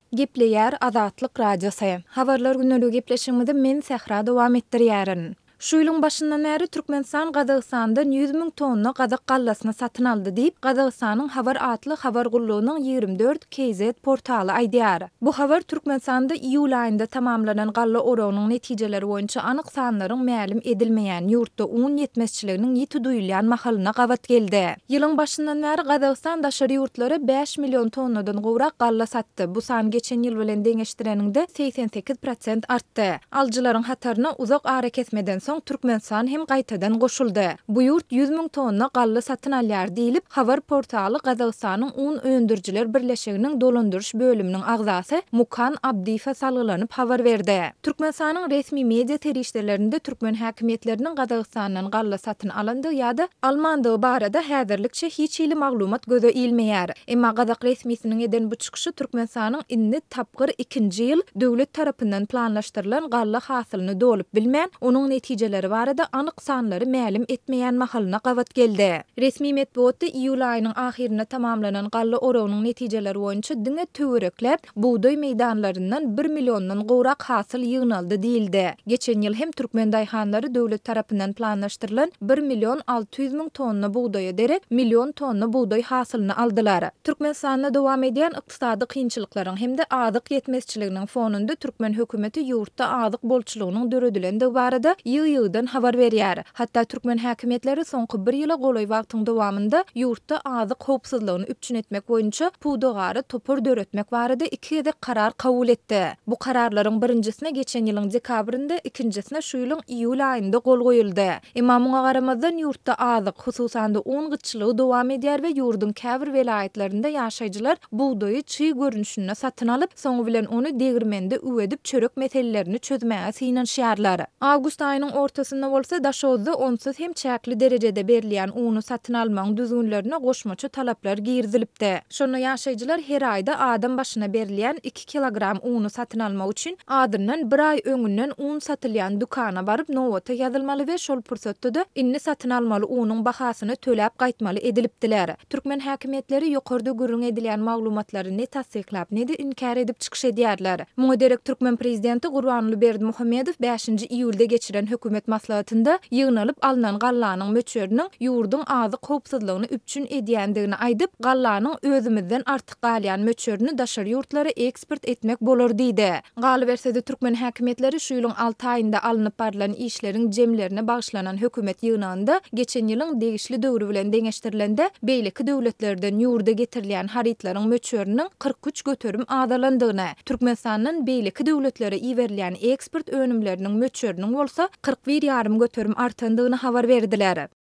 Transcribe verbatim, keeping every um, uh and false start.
Gepleýär Azatlyk radiosu. Habarlar günnäli gepleşigimizde men Sehra dowam etdirýärin. Şu ýylyň başyndan bäri Türkmenistan Gazagstandan yüz miň tonna gazak gallasyny satyn aldy diýip Gazagstanyň Habar atly habar gullugynyň ýygrimi dört K Z portaly aýdýar. Bu habar Türkmenistanda iýul aýynda tamamlanan galla oragnyň netijeleri boýunça anyk sanlaryň mälim edilmeýän ýurtda un ýetmezçiliginiň ýiti duýulýan mahalyna gabat geldi. Ýylyň başyndan bäri Gazagstan daşary ýurtlary beş million tonnadan gowrak galla satdy. Bu san geçen ýyl bilen deňeşdireninde seksen sekiz prosent artdy. Aljylaryň hataryna uzak ara kesmeden soň Türkmenistan hem gaýtadan goşuldy. Bu ýurt yüz miň tonna galla satyn alýar diýilip, habar portaly Gazagstanyň un öndürjiler birleşiginiň dolandyrış bölüminiň agzasy Mukan Abdiýew salgylanyp habar berdi. Türkmenistanyň resmi media terişlerlerinde Türkmen häkimetleriniň Gazagstandan galla satyn alandygy ýa-da almandygy barada häzirlikçe hiç ýyly maglumat göze ilmeýär. Emma Gazak resmisiniň eden bu çykyşy Türkmenistanyň indi tapgyr ikinji ýyl döwlet tarapyndan planlaşdyrylan galla hasylyny dolup bilmän, onuň netijeleri barada anyk sanlary mälim etmeýän mahalyna gabat geldi. Resmi medeniýetde iýul aýynyň ahirine tamamlanan galla oragynyň netijeleri boýunça diňe töwereklep buğday meýdanlaryndan bir milliondan gowrak hasyl ýygnaldy diýildi. Geçen ýyl hem Türkmen daýhanlary döwlet tarapyndan planlaşdyrylan bir million alty ýüz miň tonna buğdaýa derek million tonna buğday hasylyny aldylar. Türkmenistanda dowam edýän ykdysady kynçylyklaryň hem de azyk ýetmezçiliginiň fonunda Türkmen hökümeti ýurtda azyk bolçulugynyň döredilendigi barada ýygy-ýygydan habar berýär. Hatda Türkmen häkimetleri soňky bir ýyla golaý wagtyň dowamında ýurtda azyk howpsuzlygyny üpçün etmek boýunça pudogary topur döretmek barada iki ýerde karar kabul etdi. Bu kararlaryň birinjisine geçen ýylyň dekabrynda, ikinjisine şu ýylyň iýul aýynda gol goýuldy. Emma muňa garamazdan ýurtda azyk, hususanda un gyçylygy dowam edýär we ýurdun käbir welaýatlarynda ýaşaýjylar buğdaýy çy görünüşinde satyn alyp, soňu bilen onu degirmende üwedip çörek meselelerini çözmäge synanşýarlar. Awgust aýynyň ortasynda bolsa daşozda onsuz hem çäkli derejede berilýän uny satyn almaň düzgünlerine goşmaça talaplar girizilipdi. Şonu ýaşaýjylar her aýda adam başyna berilýän iki kilogram uny satyn almak üçin adyrdan bir aý öňünden un satylýan dukana baryp nowata ýazylmaly we şol pursatda da inni satyn almaly unyň bahasyny töläp gaýtmaly edilipdiler. Türkmen häkimetleri ýokarda gürrüň edilýän maglumatlary ne tasdiklap, ne de inkar edip çykyş edýärler. Muňa derek Türkmen prezidenti Gurbanuly Berdimuhammedow beşinji iýulda geçiren hökümet maslahatynda ýygnalyp alynan gallanyň möçöriniň ýurdun azyk howpsuzlygyny üpçün edýändigini aýdyp, gallanyň özümizden artyk galýan möçörini daşary ýurtlara eksport etmek bolar diýdi. Galy bersede Türkmen häkimetleri şu ýylyň alty aýynda alınıp barılan işleriň jemlerine bagşlanan hökümet ýygnagynda geçen ýylyň degişli döwrü bilen deňeşdirilende beýleki döwletlerden ýurda getirilýän haritlaryň möçöriniň kırk üç göterim adalandygyny, Türkmenistanyň beýleki döwletlere iwerilýän eksport önümleriniň möçöriniň bolsa kırk bir ýarym göterim artandygyny habar berdiler.